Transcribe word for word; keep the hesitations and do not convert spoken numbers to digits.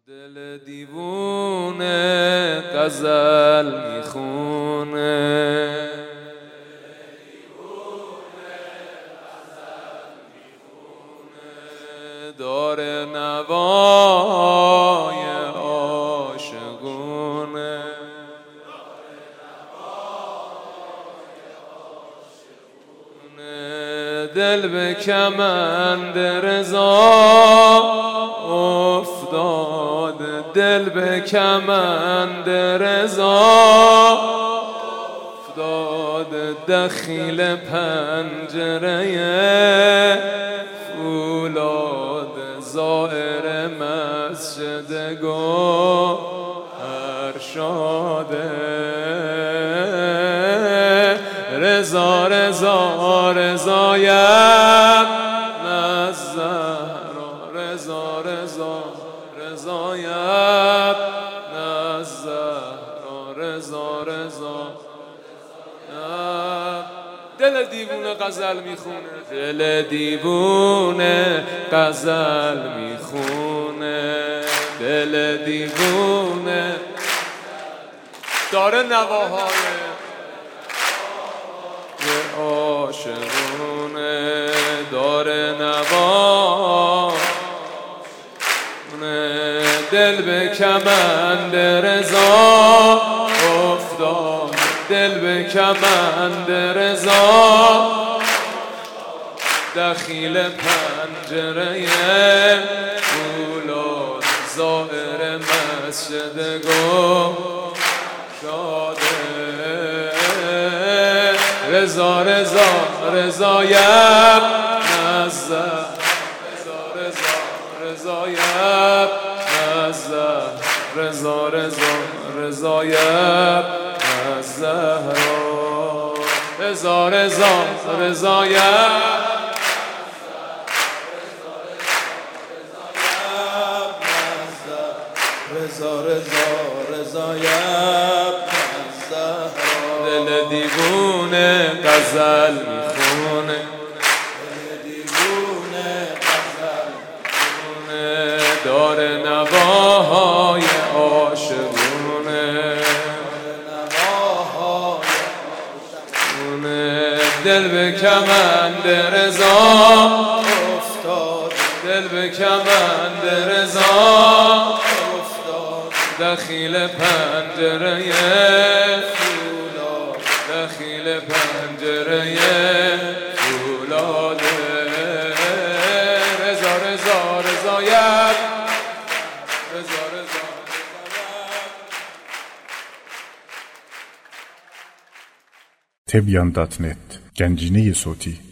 دل دیوونه غزل میخونه، داره نوای عاشقونه، دل به کمند رضا افتاد، دل به کمند رضا افتاد، دخیل پنجره فولاد زائر مسجد گوهر شاده، رضا رضا رضایت نزهرا، رضا رضا رضایت نزهرا، رضا رضا. دل دیوونه غزل میخونه، دل دیوونه غزل میخونه، دل دیوونه داره نواهای عاشقونه، داره نواونه، دل به کمند رضا افتاد، دل به کمند رضا دخیل پنجره فولاد زائر مسجد گشاده، رضا رضا رضایت نزه، رضا رضا رضایت نزه، رضا رضا رضایت نزهرا، رضا رضا رضایت رضا رضا رضایت نزهرا، دل دیوونه غزل میخونه، دل دیوونه غزل میخونه، داره نواهای عاشقونه، نواهای عاشقونه، دل به کمند رضا افتاد، دل به کمند رضا دخیل پنجره فولاد، دخیل پنجره فولاد، رضا رضا رضایت، رضا رضا تبیان دات نت گنجینه صوتی